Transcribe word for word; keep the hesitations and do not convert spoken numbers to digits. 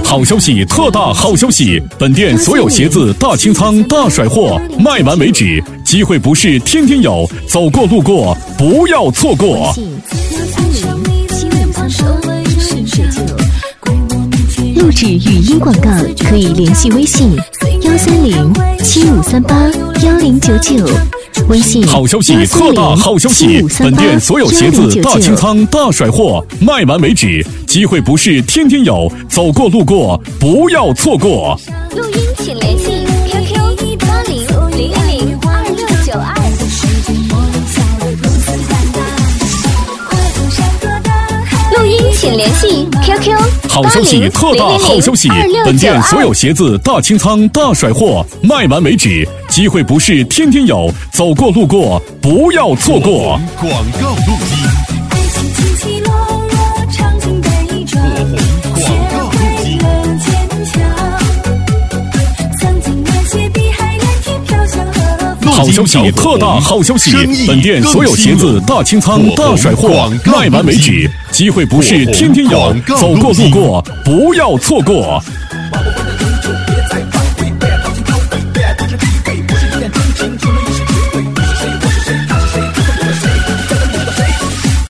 好消息，特大好消息！本店所有鞋子大清仓、大甩货，卖完为止。机会不是天天有，走过路过不要错过。 录制语音广告可以联系微信幺三零七五三八幺零九九。微信好消息，特大好消息！本店所有鞋子大清仓、大甩货，卖完为止。机会不是天天有，走过路过不要错过。 录音请联系 Q Q 八零零零零二六九二。录音请联系 Q Q 好消息，特大好消息！本店所有鞋子大清仓、大甩货，卖完为止。机会不是天天有，走过路过不要错过。 广告录音。 好消息，特大好消息！本店所有鞋子大清仓、大甩货，卖完为止。机会不是天天有，走过路过不要错过。